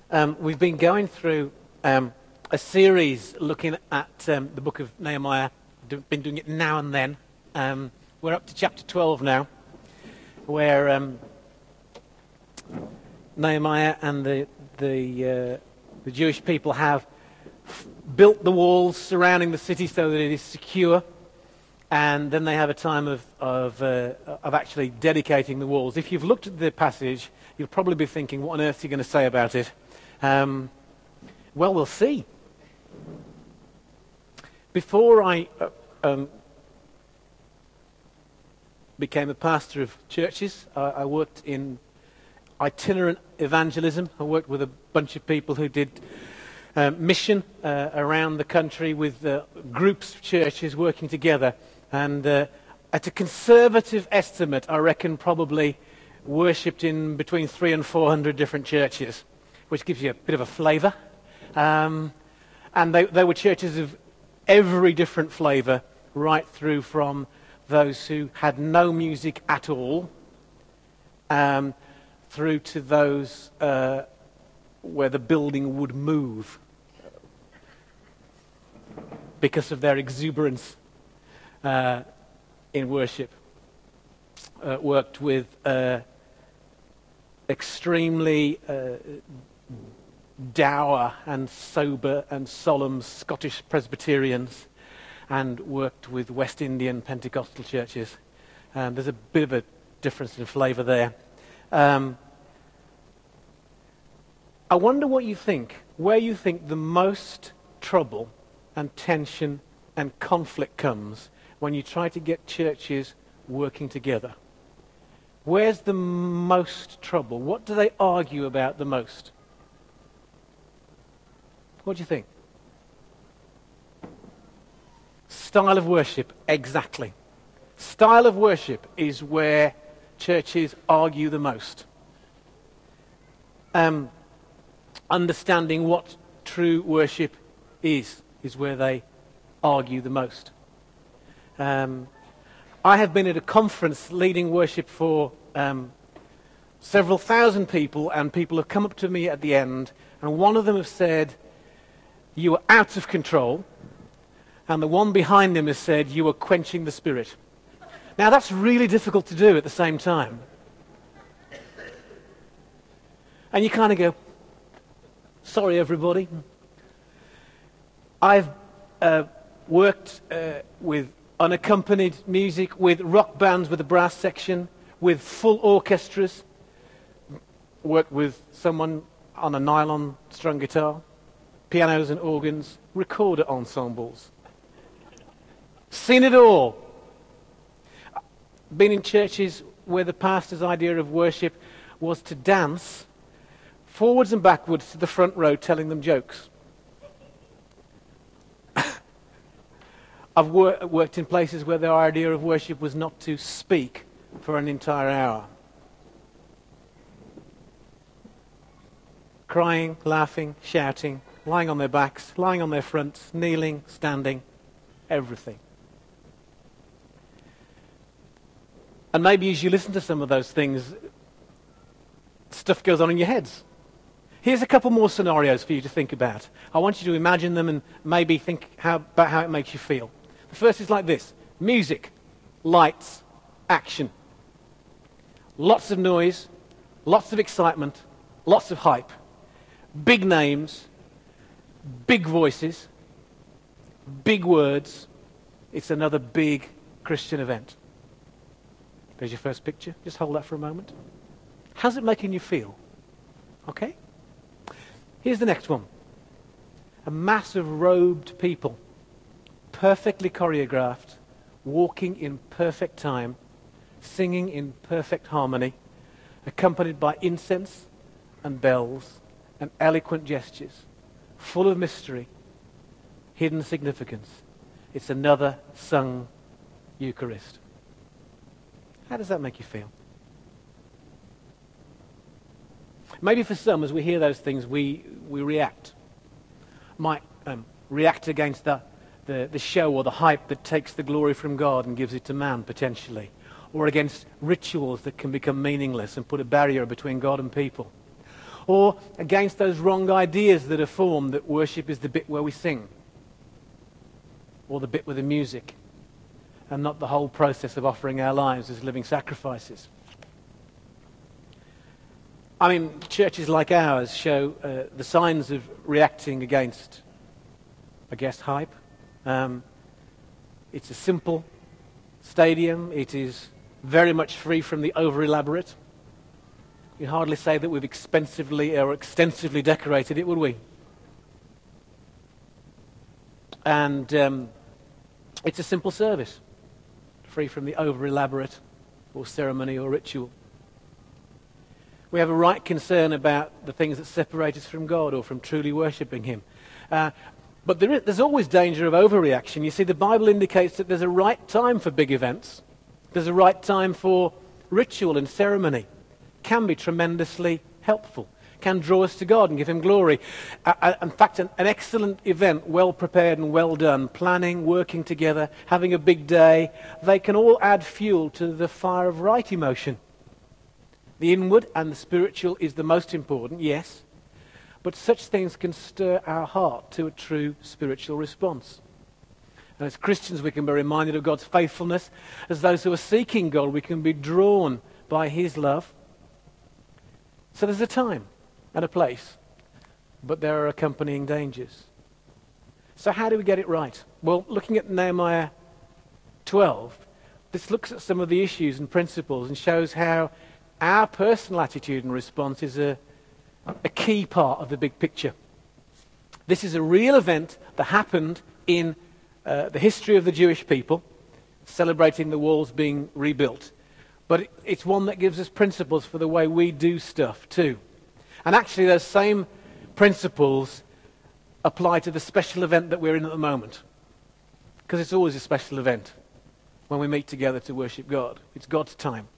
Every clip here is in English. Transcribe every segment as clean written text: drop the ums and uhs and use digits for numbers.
We've been going through a series looking at the book of Nehemiah. Been doing it now and then. We're up to chapter 12 now, where Nehemiah and the Jewish people have built the walls surrounding the city so that it is secure, and then they have a time of actually dedicating the walls. If you've looked at the passage, you'll probably be thinking, what on earth are you going to say about it? Well, we'll see. Before I became a pastor of churches, I worked in itinerant evangelism. I worked with a bunch of people who did mission around the country with groups of churches working together. And at a conservative estimate, I reckon probably worshipped in between 300 and 400 different churches, which gives you a bit of a flavour. And they were churches of every different flavour, right through from those who had no music at all, through to those where the building would move because of their exuberance in worship. Worked with extremely dour and sober and solemn Scottish Presbyterians, and worked with West Indian Pentecostal churches. There's a bit of a difference in flavour there. I wonder what you think, where you think the most trouble and tension and conflict comes when you try to get churches working together. Where's the most trouble? What do they argue about the most? What do you think? Style of worship, exactly. Style of worship is where churches argue the most. Understanding what true worship is where they argue the most. I have been at a conference leading worship for several thousand people, and people have come up to me at the end, and one of them has said, "You are out of control," and the one behind him has said, "You are quenching the Spirit." Now that's really difficult to do at the same time. And you kind of go, sorry everybody. I've worked with unaccompanied music, with rock bands with a brass section, with full orchestras, worked with someone on a nylon strung guitar, pianos and organs, recorder ensembles. Seen it all. Been in churches where the pastor's idea of worship was to dance forwards and backwards to the front row telling them jokes. I've worked in places where the idea of worship was not to speak for an entire hour. Crying, laughing, shouting, lying on their backs, lying on their fronts, kneeling, standing, everything. And maybe as you listen to some of those things, stuff goes on in your heads. Here's a couple more scenarios for you to think about. I want you to imagine them and maybe think about how it makes you feel. The first is like this. Music, lights, action. Lots of noise, lots of excitement, lots of hype. Big names, big voices, big words. It's another big Christian event. There's your first picture. Just hold that for a moment. How's it making you feel? Okay? Here's the next one. A mass of robed people, perfectly choreographed, walking in perfect time, singing in perfect harmony, accompanied by incense and bells and eloquent gestures, full of mystery, hidden significance. It's another sung Eucharist. How does that make you feel? Maybe for some, as we hear those things, we react. Might react against the show or the hype that takes the glory from God and gives it to man, potentially. Or against rituals that can become meaningless and put a barrier between God and people. or against those wrong ideas that are formed that worship is the bit where we sing, or the bit with the music, and not the whole process of offering our lives as living sacrifices. I mean, churches like ours show the signs of reacting against, I guess, hype. It's a simple stadium. It is very much free from the over-elaborate. You'd hardly say that we've expensively or extensively decorated it, would we? And it's a simple service, free from the over-elaborate or ceremony or ritual. We have a right concern about the things that separate us from God or from truly worshipping Him. But there's always danger of overreaction. You see, the Bible indicates that there's a right time for big events. There's a right time for ritual and ceremony. Can be tremendously helpful. Can draw us to God and give Him glory. In fact, an excellent event, well prepared and well done, planning, working together, having a big day, they can all add fuel to the fire of right emotion. The inward and the spiritual is the most important, yes. But such things can stir our heart to a true spiritual response. And as Christians, we can be reminded of God's faithfulness. As those who are seeking God, we can be drawn by His love. So there's a time and a place, but there are accompanying dangers. So how do we get it right? Well, looking at Nehemiah 12, this looks at some of the issues and principles and shows how our personal attitude and response is a key part of the big picture. This is a real event that happened in the history of the Jewish people, celebrating the walls being rebuilt. But it's one that gives us principles for the way we do stuff too. And actually those same principles apply to the special event that we're in at the moment. Because it's always a special event when we meet together to worship God. It's God's time.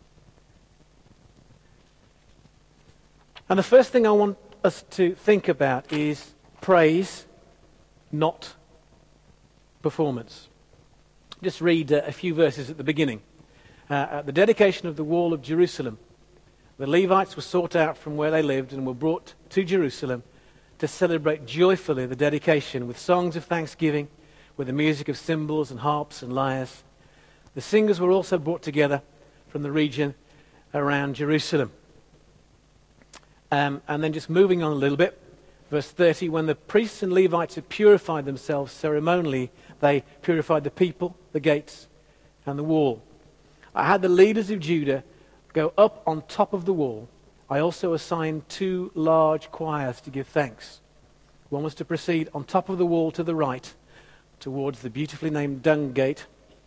And the first thing I want us to think about is praise, not performance. Just read a few verses at the beginning. At the dedication of the wall of Jerusalem, the Levites were sought out from where they lived and were brought to Jerusalem to celebrate joyfully the dedication with songs of thanksgiving, with the music of cymbals and harps and lyres. The singers were also brought together from the region around Jerusalem. And then just moving on a little bit, verse 30, when the priests and Levites had purified themselves ceremonially, they purified the people, the gates, and the wall. I had the leaders of Judah go up on top of the wall. I also assigned 2 large choirs to give thanks. One was to proceed on top of the wall to the right, towards the beautifully named Dung Gate,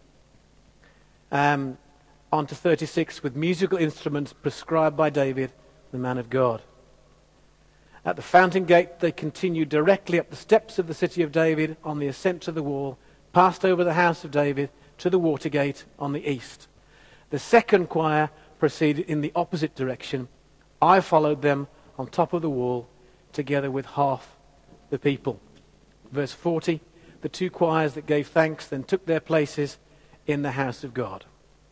on to 36 with musical instruments prescribed by David, the man of God. At the fountain gate, they continued directly up the steps of the city of David on the ascent to the wall, passed over the house of David to the water gate on the east. The second choir proceeded in the opposite direction. I followed them on top of the wall, together with half the people. Verse 40, the 2 choirs that gave thanks then took their places in the house of God.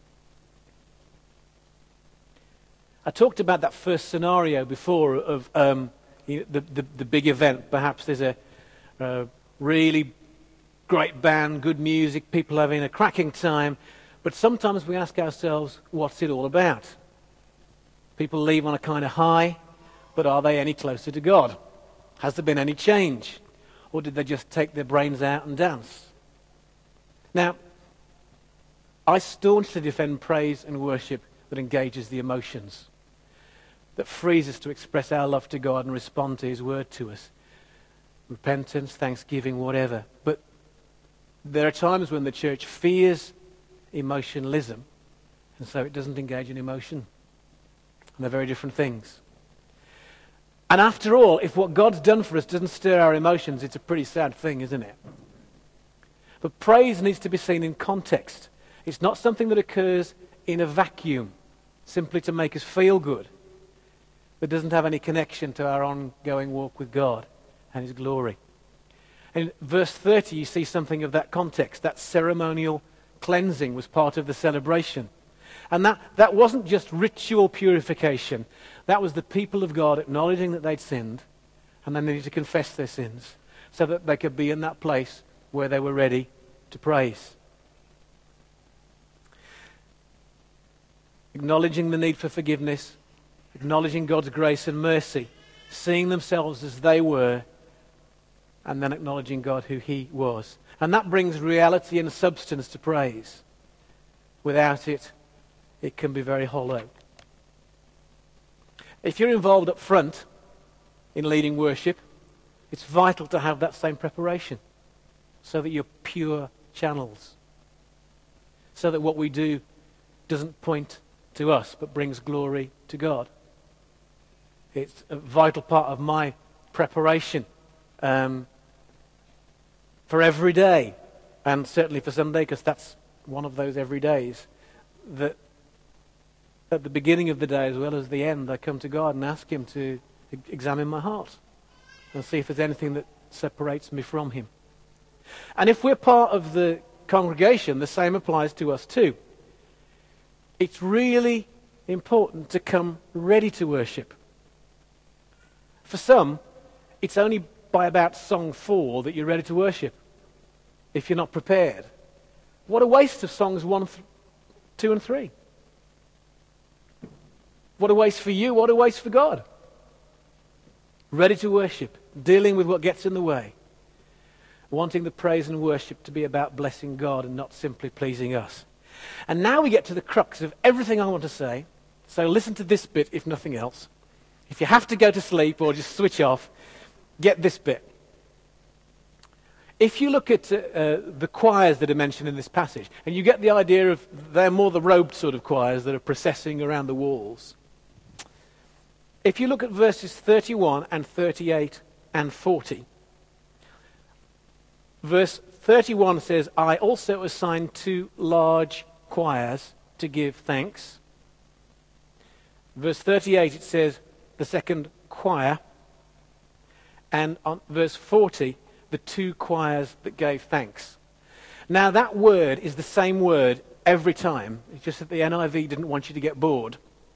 I talked about that first scenario before of the big event. Perhaps there's a really great band, good music, people having a cracking time, but sometimes we ask ourselves, what's it all about? People leave on a kind of high, but are they any closer to God? Has there been any change? Or did they just take their brains out and dance? Now, I staunchly defend praise and worship that engages the emotions, that frees us to express our love to God and respond to His word to us. Repentance, thanksgiving, whatever. But there are times when the church fears emotionalism, and so it doesn't engage in emotion. And they're very different things. And after all, if what God's done for us doesn't stir our emotions, it's a pretty sad thing, isn't it? But praise needs to be seen in context. It's not something that occurs in a vacuum, simply to make us feel good, but doesn't have any connection to our ongoing walk with God and His glory. In verse 30, you see something of that context. That ceremonial cleansing was part of the celebration. And that wasn't just ritual purification. That was the people of God acknowledging that they'd sinned, and then they needed to confess their sins so that they could be in that place where they were ready to praise. Acknowledging the need for forgiveness, acknowledging God's grace and mercy, seeing themselves as they were, and then acknowledging God who He was. And that brings reality and substance to praise. Without it, it can be very hollow. If you're involved up front in leading worship, it's vital to have that same preparation so that you're pure channels, so that what we do doesn't point to us but brings glory to God. It's a vital part of my preparation for every day, and certainly for Sunday, because that's one of those every days, that at the beginning of the day as well as the end, I come to God and ask Him to examine my heart and see if there's anything that separates me from Him. And if we're part of the congregation, the same applies to us too. It's really important to come ready to worship. For some, it's only by about song 4 that you're ready to worship, if you're not prepared. What a waste of songs 1, 2 and 3. What a waste for you, what a waste for God. Ready to worship, dealing with what gets in the way, wanting the praise and worship to be about blessing God and not simply pleasing us. And now we get to the crux of everything I want to say, so listen to this bit if nothing else. If you have to go to sleep or just switch off, get this bit. If you look at the choirs that are mentioned in this passage, and you get the idea of they're more the robed sort of choirs that are processing around the walls. If you look at verses 31 and 38 and 40, verse 31 says, I also assigned 2 large choirs to give thanks. Verse 38 it says, the second choir. And on verse 40, the 2 choirs that gave thanks. Now that word is the same word every time. It's just that the NIV didn't want you to get bored.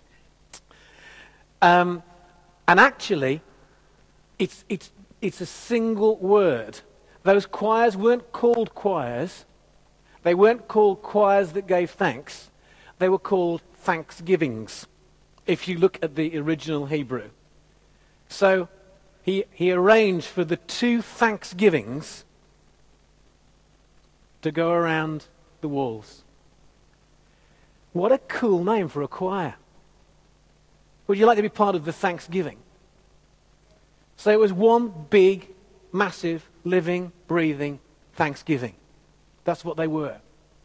And actually, it's a single word. Those choirs weren't called choirs. They weren't called choirs that gave thanks. They were called thanksgivings, if you look at the original Hebrew. So he arranged for the 2 thanksgivings to go around the walls. What a cool name for a choir. Would you like to be part of the Thanksgiving? So it was one big, massive, living, breathing Thanksgiving. That's what they were.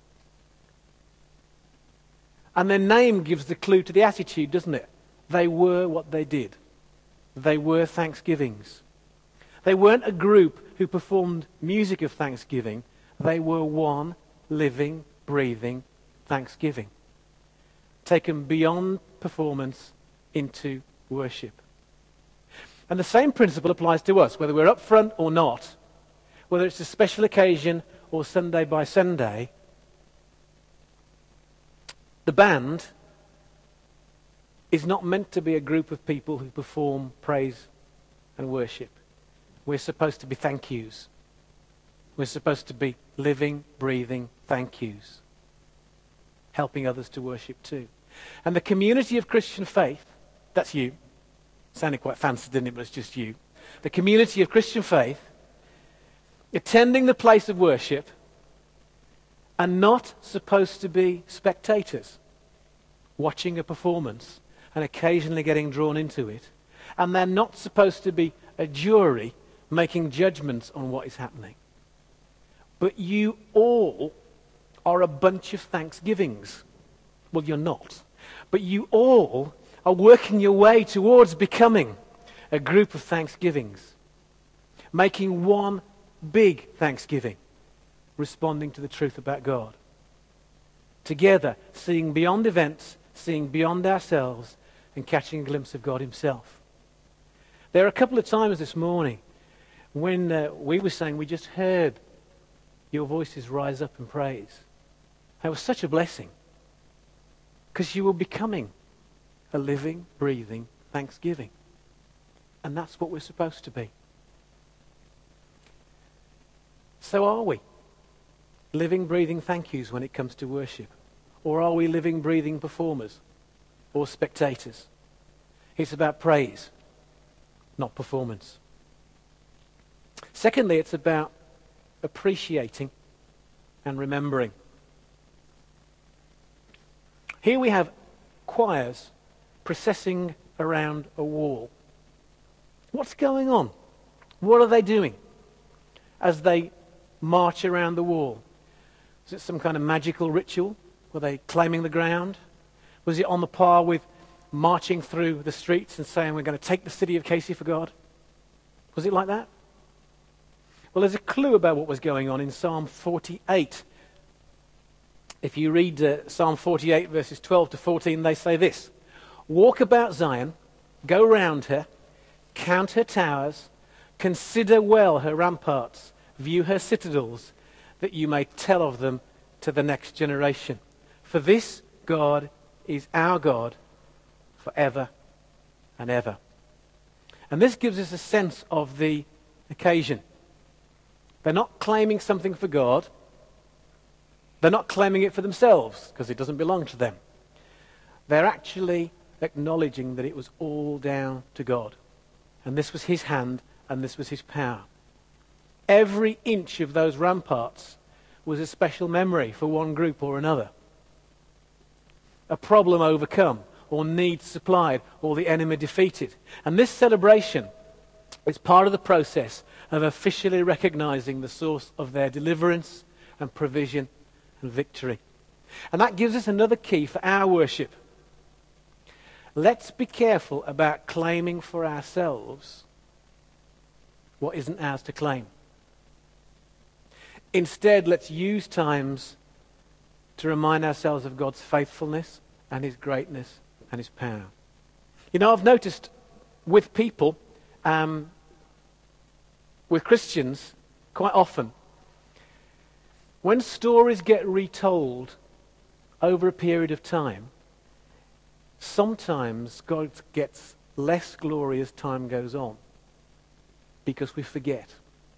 And their name gives the clue to the attitude, doesn't it? They were what they did. They were Thanksgivings. They weren't a group who performed music of thanksgiving. They were one living, breathing Thanksgiving. Taken beyond performance into worship. And the same principle applies to us, whether we're up front or not, whether it's a special occasion or Sunday by Sunday. The band is not meant to be a group of people who perform praise and worship. We're supposed to be thank yous. We're supposed to be living, breathing thank yous, helping others to worship too. And the community of Christian faith, that's you. Sounded quite fancy, didn't it? But it's just you. The community of Christian faith, attending the place of worship, are not supposed to be spectators, watching a performance and occasionally getting drawn into it. And they're not supposed to be a jury making judgments on what is happening. But you all are a bunch of thanksgivings. Well, you're not. But you all are working your way towards becoming a group of thanksgivings, making one big thanksgiving, responding to the truth about God. Together, seeing beyond events, seeing beyond ourselves, and catching a glimpse of God Himself. There are a couple of times this morning when we were saying we just heard your voices rise up in praise. That was such a blessing. Because you were becoming a living, breathing thanksgiving. And that's what we're supposed to be. So are we living, breathing thank yous when it comes to worship? Or are we living, breathing performers or spectators? It's about praise, not performance. Secondly, it's about appreciating and remembering. Here we have choirs processing around a wall. What's going on? What are they doing as they march around the wall? Is it some kind of magical ritual? Were they claiming the ground? Was it on the par with marching through the streets and saying, we're going to take the city of Casey for God? Was it like that? Well, there's a clue about what was going on in Psalm 48. If you read Psalm 48, verses 12 to 14, they say this: walk about Zion, go round her, count her towers, consider well her ramparts, view her citadels, that you may tell of them to the next generation. For this God is our God forever and ever. And this gives us a sense of the occasion. They're not claiming something for God. They're not claiming it for themselves, because it doesn't belong to them. They're actually acknowledging that it was all down to God. And this was his hand, and this was his power. Every inch of those ramparts was a special memory for one group or another. A problem overcome, or need supplied, or the enemy defeated. And this celebration is part of the process of officially recognizing the source of their deliverance and provision and victory. And that gives us another key for our worship. Let's be careful about claiming for ourselves what isn't ours to claim. Instead, let's use times to remind ourselves of God's faithfulness and his greatness and his power. You know, I've noticed with people, with Christians, quite often, when stories get retold over a period of time, sometimes God gets less glory as time goes on because we forget.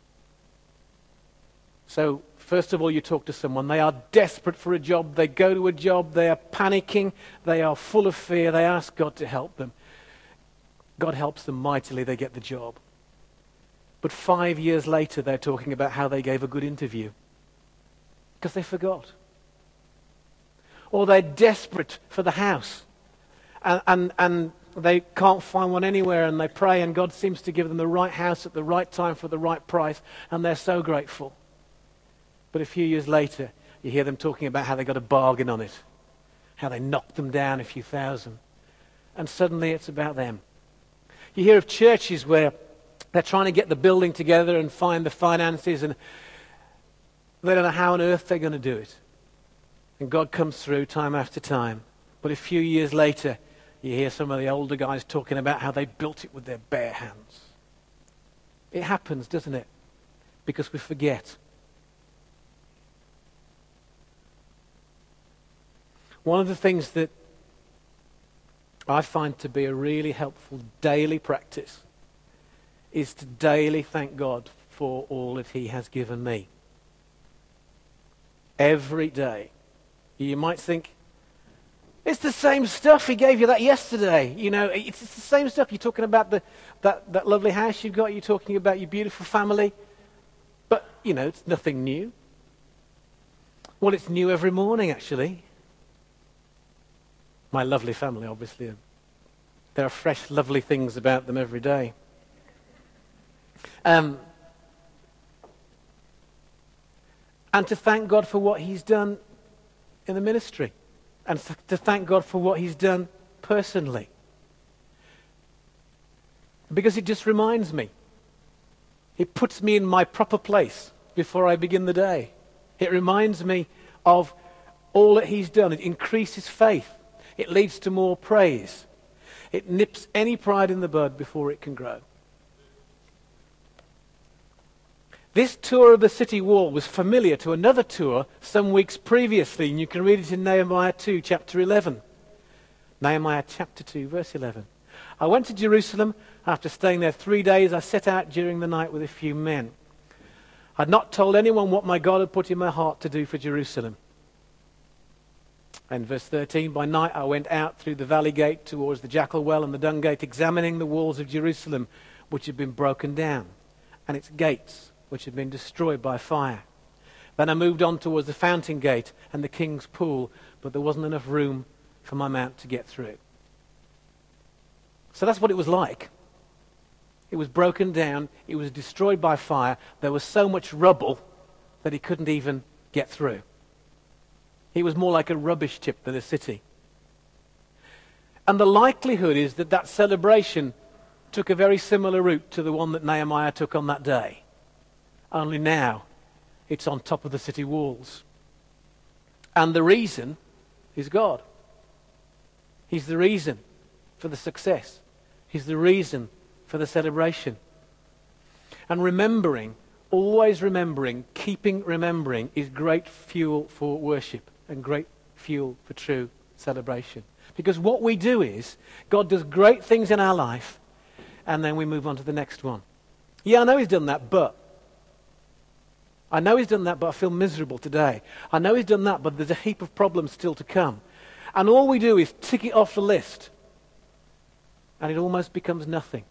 So, first of all, you talk to someone, they are desperate for a job, they go to a job, they are panicking, they are full of fear, they ask God to help them. God helps them mightily, they get the job. But 5 years later, they're talking about how they gave a good interview because they forgot. Or they're desperate for the house and they can't find one anywhere, and they pray and God seems to give them the right house at the right time for the right price, and they're so grateful. But a few years later, you hear them talking about how they got a bargain on it, how they knocked them down a few thousand, and suddenly it's about them. You hear of churches where they're trying to get the building together and find the finances, and they don't know how on earth they're going to do it. And God comes through time after time. But a few years later, you hear some of the older guys talking about how they built it with their bare hands. It happens, doesn't it? Because we forget. One of the things that I find to be a really helpful daily practice is to daily thank God for all that he has given me. Every day. You might think, it's the same stuff, he gave you that yesterday. You know, it's the same stuff. You're talking about that lovely house you've got, you're talking about your beautiful family. But, you know, it's nothing new. Well, it's new every morning, actually. My lovely family, obviously. There are fresh, lovely things about them every day. And to thank God for what he's done in the ministry. And to thank God for what he's done personally. Because it just reminds me. It puts me in my proper place before I begin the day. It reminds me of all that he's done. It increases faith. It leads to more praise. It nips any pride in the bud before it can grow. This tour of the city wall was familiar to another tour some weeks previously, and you can read it in Nehemiah 2, chapter 11. Nehemiah chapter 2, verse 11. I went to Jerusalem. After staying there 3 days, I set out during the night with a few men. I had not told anyone what my God had put in my heart to do for Jerusalem. And verse 13, by night I went out through the valley gate towards the Jackal Well and the Dung Gate, examining the walls of Jerusalem, which had been broken down, and its gates, which had been destroyed by fire. Then I moved on towards the Fountain Gate and the King's Pool, but there wasn't enough room for my mount to get through. So that's what it was like. It was broken down. It was destroyed by fire. There was so much rubble that he couldn't even get through. It was more like a rubbish tip than a city. And the likelihood is that that celebration took a very similar route to the one that Nehemiah took on that day. Only now it's on top of the city walls. And the reason is God. He's the reason for the success. He's the reason for the celebration. And remembering, always remembering, keeping remembering is great fuel for worship and great fuel for true celebration. Because what we do is, God does great things in our life, and then we move on to the next one. Yeah, I know he's done that, but I feel miserable today. I know he's done that, but there's a heap of problems still to come. And all we do is tick it off the list, and it almost becomes nothing.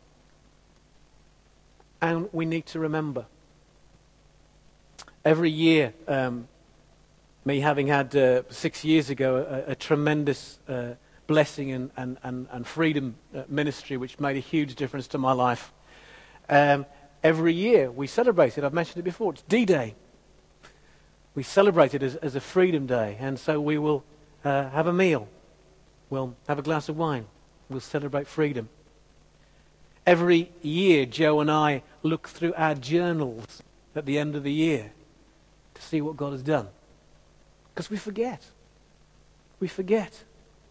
And we need to remember. Every year, me having had 6 years ago a tremendous blessing and freedom ministry which made a huge difference to my life, every year we celebrate it. I've mentioned it before. It's D-Day. We celebrate it as a freedom day. And so we will have a meal. We'll have a glass of wine. We'll celebrate freedom. Every year, Joe and I look through our journals at the end of the year to see what God has done. Because we forget. We forget.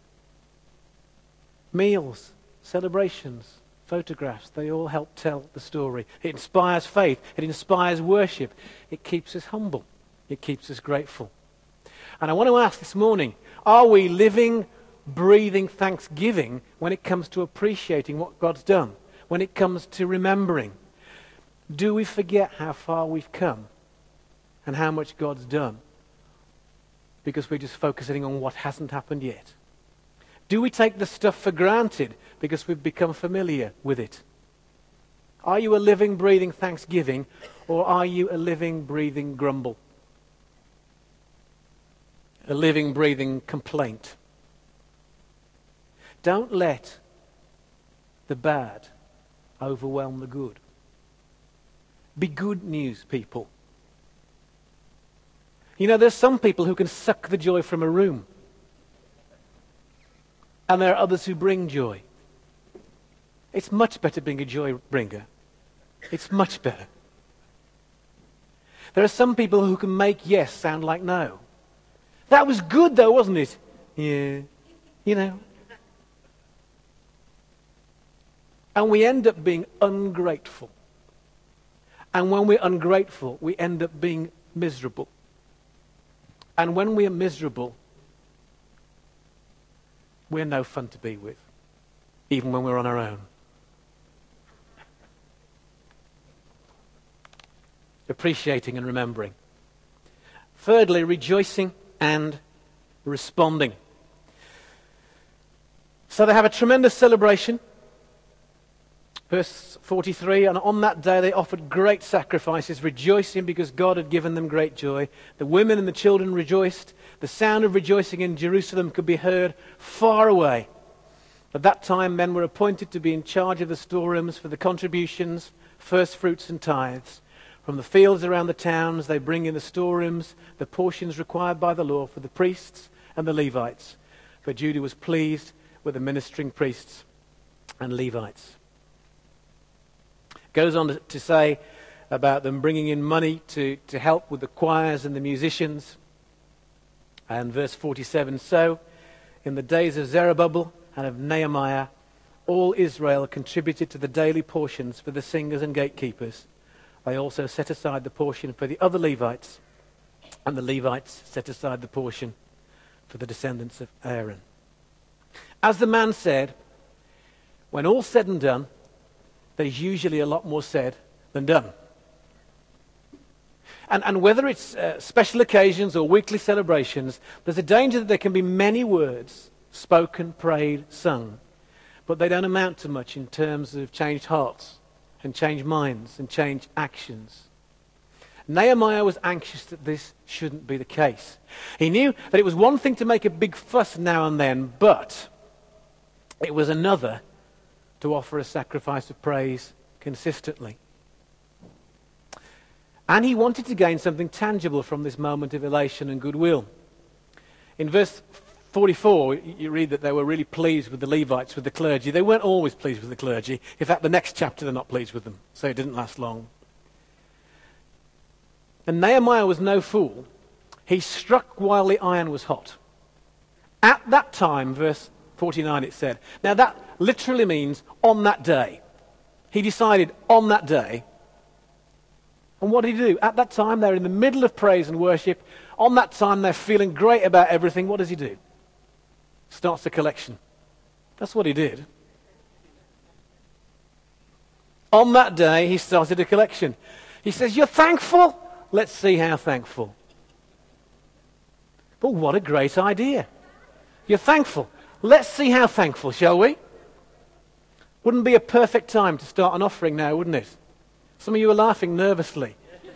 Meals, celebrations, photographs, they all help tell the story. It inspires faith. It inspires worship. It keeps us humble. It keeps us grateful. And I want to ask this morning, are we living, breathing thanksgiving when it comes to appreciating what God's done? When it comes to remembering? Do we forget how far we've come and how much God's done because we're just focusing on what hasn't happened yet? Do we take the stuff for granted because we've become familiar with it? Are you a living, breathing thanksgiving, or are you a living, breathing grumble? A living, breathing complaint? Don't let the bad overwhelm the good. Be good news people. You know, there's some people who can suck the joy from a room. And there are others who bring joy. It's much better being a joy bringer. It's much better. There are some people who can make yes sound like no. That was good though, wasn't it? Yeah. You know. And we end up being ungrateful. And when we're ungrateful, we end up being miserable. And when we are miserable, we're no fun to be with, even when we're on our own. Appreciating and remembering. Thirdly, rejoicing and responding. So they have a tremendous celebration. Verse 43, and on that day they offered great sacrifices, rejoicing because God had given them great joy. The women and the children rejoiced. The sound of rejoicing in Jerusalem could be heard far away. At that time, men were appointed to be in charge of the storerooms for the contributions, first fruits and tithes. From the fields around the towns, they bring in the storerooms the portions required by the law for the priests and the Levites. For Judah was pleased with the ministering priests and Levites. Goes on to say about them bringing in money to help with the choirs and the musicians. And verse 47, so in the days of Zerubbabel and of Nehemiah, all Israel contributed to the daily portions for the singers and gatekeepers. They also set aside the portion for the other Levites, and the Levites set aside the portion for the descendants of Aaron. As the man said, when all's said and done, there's usually a lot more said than done. And whether it's special occasions or weekly celebrations, there's a danger that there can be many words spoken, prayed, sung, but they don't amount to much in terms of changed hearts and changed minds and changed actions. Nehemiah was anxious that this shouldn't be the case. He knew that it was one thing to make a big fuss now and then, but it was another to offer a sacrifice of praise consistently. And he wanted to gain something tangible from this moment of elation and goodwill. In verse 44, you read that they were really pleased with the Levites, with the clergy. They weren't always pleased with the clergy. In fact, the next chapter they're not pleased with them, so it didn't last long. And Nehemiah was no fool. He struck while the iron was hot. At that time, verse 49 it said. Now that literally means on that day. He decided on that day. And what did he do? At that time, they're in the middle of praise and worship. On that time, they're feeling great about everything. What does he do? Starts a collection. That's what he did. On that day, he started a collection. He says, you're thankful? Let's see how thankful. But what a great idea. You're thankful. Let's see how thankful, shall we? Wouldn't be a perfect time to start an offering now, wouldn't it? Some of you are laughing nervously.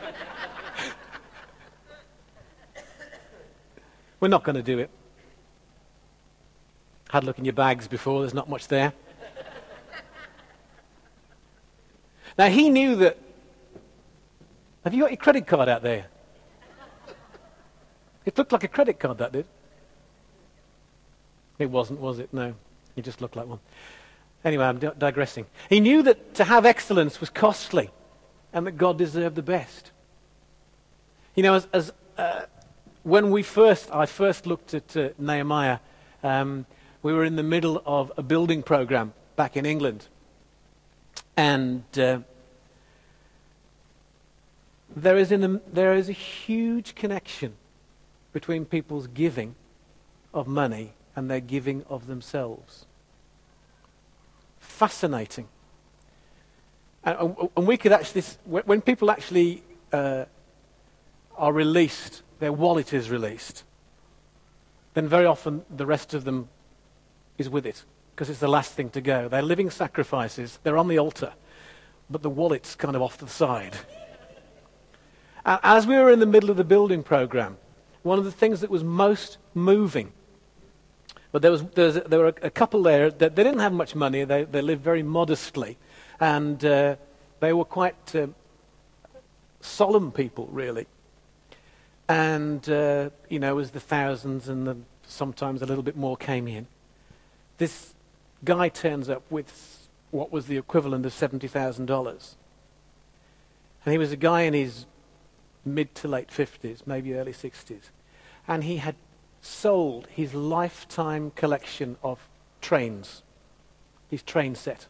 We're not going to do it. Had a look in your bags before, there's not much there. Now he knew that... Have you got your credit card out there? It looked like a credit card, that did. It wasn't, was it? No. It just looked like one. Anyway, I'm digressing. He knew that to have excellence was costly and that God deserved the best. You know, when I first looked at Nehemiah, we were in the middle of a building program back in England. And there is a huge connection between people's giving of money and their giving of themselves. Fascinating. And we could actually, when people actually are released, their wallet is released, then very often the rest of them is with it, because it's the last thing to go. They're living sacrifices, they're on the altar, but the wallet's kind of off to the side. As we were in the middle of the building program, one of the things that was most moving, but there were a couple there that they didn't have much money. They lived very modestly, and they were quite solemn people, really. And as the thousands and sometimes a little bit more came in, this guy turns up with what was the equivalent of $70,000, and he was a guy in his mid to late 50s, maybe early 60s, and he had sold his lifetime collection of trains, his train set.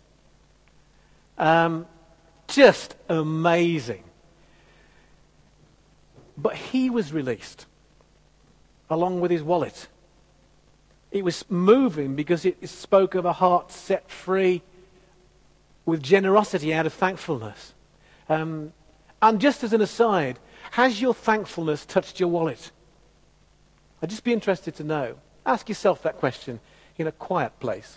Just amazing. But he was released along with his wallet. It was moving because it spoke of a heart set free with generosity out of thankfulness. And just as an aside, has your thankfulness touched your wallet? I'd just be interested to know. Ask yourself that question in a quiet place.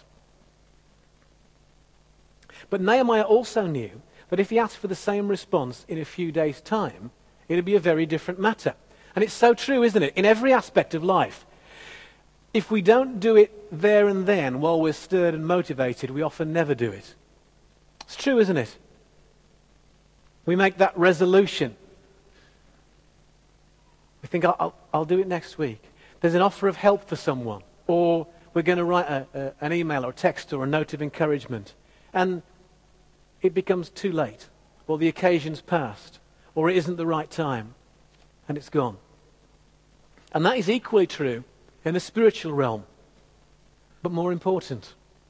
But Nehemiah also knew that if he asked for the same response in a few days' time, it would be a very different matter. And it's so true, isn't it? In every aspect of life. If we don't do it there and then while we're stirred and motivated, we often never do it. It's true, isn't it? We make that resolution. We think, I'll do it next week. There's an offer of help for someone. Or we're going to write an email or a text or a note of encouragement. And it becomes too late. Or the occasion's passed. Or it isn't the right time. And it's gone. And that is equally true in the spiritual realm. But more important.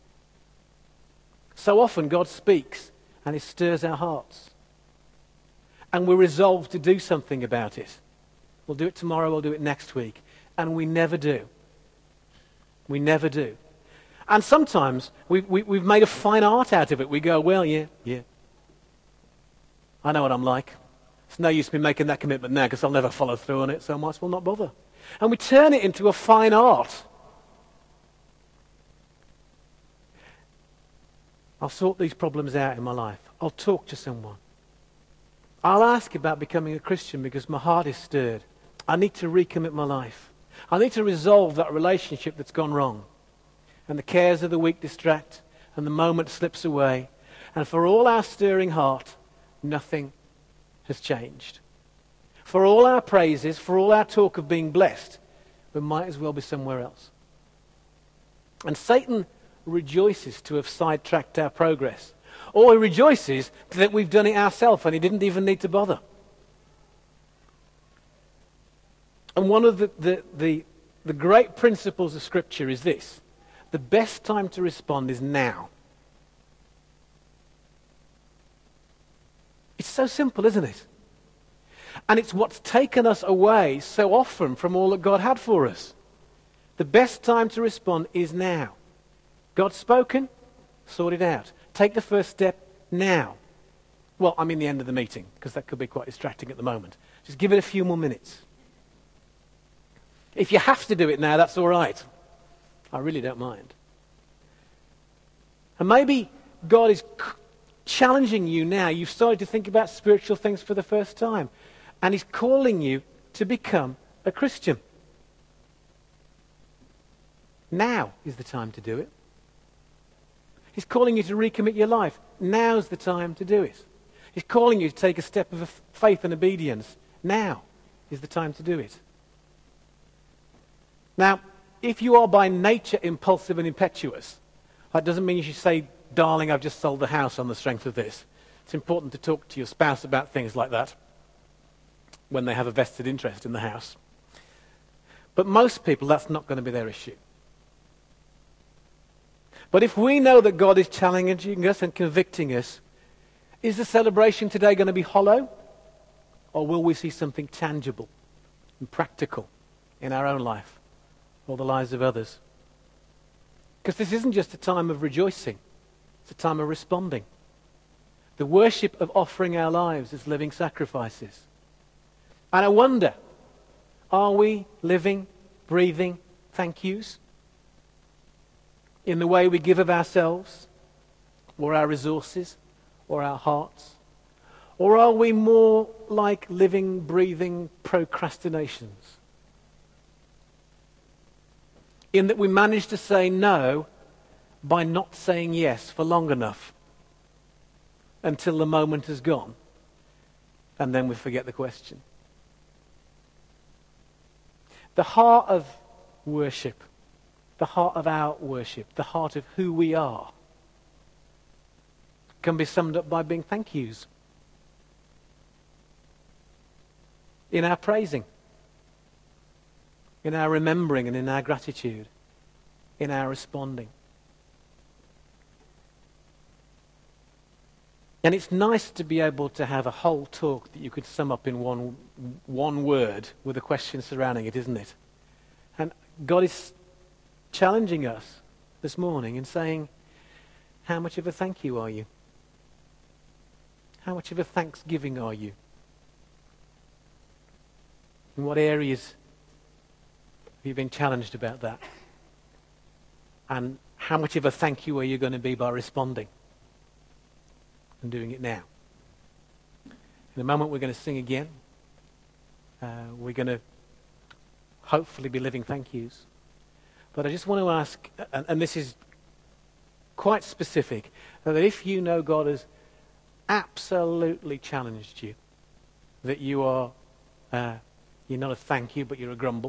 So often God speaks and it stirs our hearts. And we're resolved to do something about it. We'll do it tomorrow, we'll do it next week. And we never do. We never do. And sometimes we've made a fine art out of it. We go, well, yeah, I know what I'm like. It's no use me making that commitment now because I'll never follow through on it, so I might as well not bother. And we turn it into a fine art. I'll sort these problems out in my life. I'll talk to someone. I'll ask about becoming a Christian because my heart is stirred. I need to recommit my life. I need to resolve that relationship that's gone wrong. And the cares of the week distract, and the moment slips away. And for all our stirring heart, nothing has changed. For all our praises, for all our talk of being blessed, we might as well be somewhere else. And Satan rejoices to have sidetracked our progress. Or he rejoices that we've done it ourselves and he didn't even need to bother. And one of the great principles of Scripture is this. The best time to respond is now. It's so simple, isn't it? And it's what's taken us away so often from all that God had for us. The best time to respond is now. God's spoken, sort it out. Take the first step now. Well, I mean the end of the meeting, because that could be quite distracting at the moment. Just give it a few more minutes. If you have to do it now, that's all right. I really don't mind. And maybe God is challenging you now. You've started to think about spiritual things for the first time. And he's calling you to become a Christian. Now is the time to do it. He's calling you to recommit your life. Now's the time to do it. He's calling you to take a step of faith and obedience. Now is the time to do it. Now, if you are by nature impulsive and impetuous, that doesn't mean you should say, darling, I've just sold the house on the strength of this. It's important to talk to your spouse about things like that when they have a vested interest in the house. But most people, that's not going to be their issue. But if we know that God is challenging us and convicting us, is the celebration today going to be hollow? Or will we see something tangible and practical in our own life or the lives of others? Because this isn't just a time of rejoicing. It's a time of responding. The worship of offering our lives as living sacrifices. And I wonder, are we living, breathing thank yous? In the way we give of ourselves, or our resources, or our hearts? Or are we more like living, breathing procrastinations? In that we manage to say no by not saying yes for long enough until the moment is gone, and then we forget the question. The heart of worship, the heart of our worship, the heart of who we are, can be summed up by being thank yous. In our praising, in our remembering and in our gratitude, in our responding. And it's nice to be able to have a whole talk that you could sum up in one word with a question surrounding it, isn't it? And God is challenging us this morning and saying, how much of a thank you are you? How much of a thanksgiving are you? In what areas have you been challenged about that? And how much of a thank you are you going to be by responding and doing it now? In a moment we're going to sing again. We're going to hopefully be living thank yous. But I just want to ask, and this is quite specific, that if you know God has absolutely challenged you, that you are, you're not a thank you, but you're a grumble.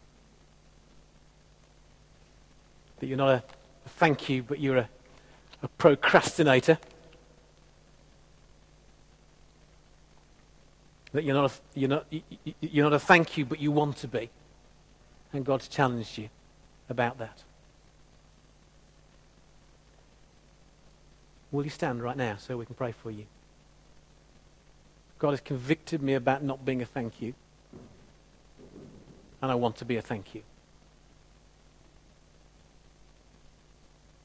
That you're not a thank you, but you're a procrastinator. That you're not a thank you, but you want to be. And God's challenged you about that. Will you stand right now so we can pray for you? God has convicted me about not being a thank you. And I want to be a thank you.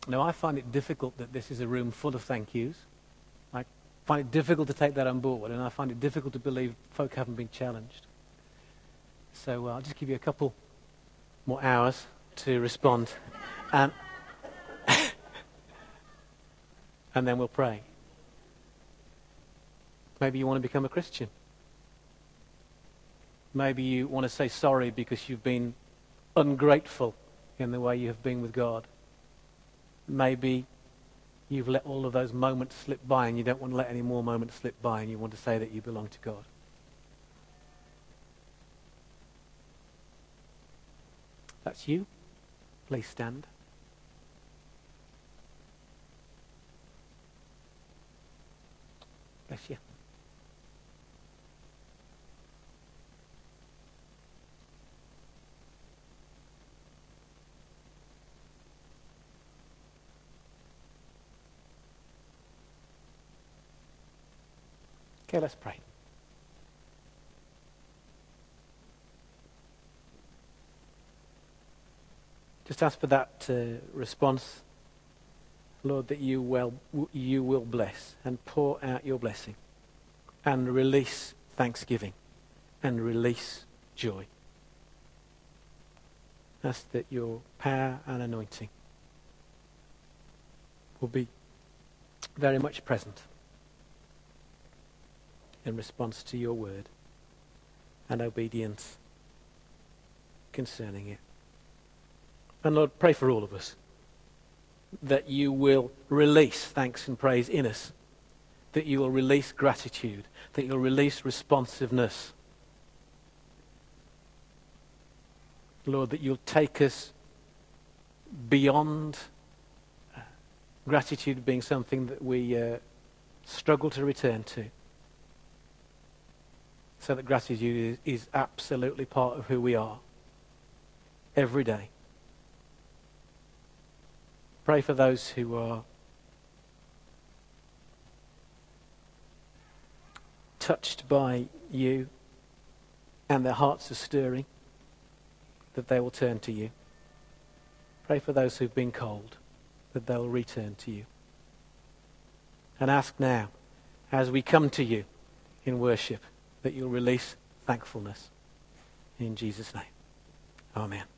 Now, I find it difficult that this is a room full of thank yous. I find it difficult to take that on board, and I find it difficult to believe folk haven't been challenged. So I'll just give you a couple more hours to respond, and and then we'll pray. Maybe you want to become a Christian. Maybe you want to say sorry because you've been ungrateful in the way you have been with God. Maybe you've let all of those moments slip by and you don't want to let any more moments slip by, and you want to say that you belong to God. That's you. Please stand. Bless you. Okay, let's pray. Just ask for that response, Lord, that you will bless and pour out your blessing and release thanksgiving and release joy. Ask that your power and anointing will be very much present in response to your word and obedience concerning it. And Lord, pray for all of us that you will release thanks and praise in us, that you will release gratitude, that you'll release responsiveness. Lord, that you'll take us beyond gratitude being something that we struggle to return to, so that gratitude is absolutely part of who we are every day. Pray for those who are touched by you and their hearts are stirring, that they will turn to you. Pray for those who've been cold, that they'll return to you. And ask now, as we come to you in worship, that you'll release thankfulness. In Jesus' name. Amen.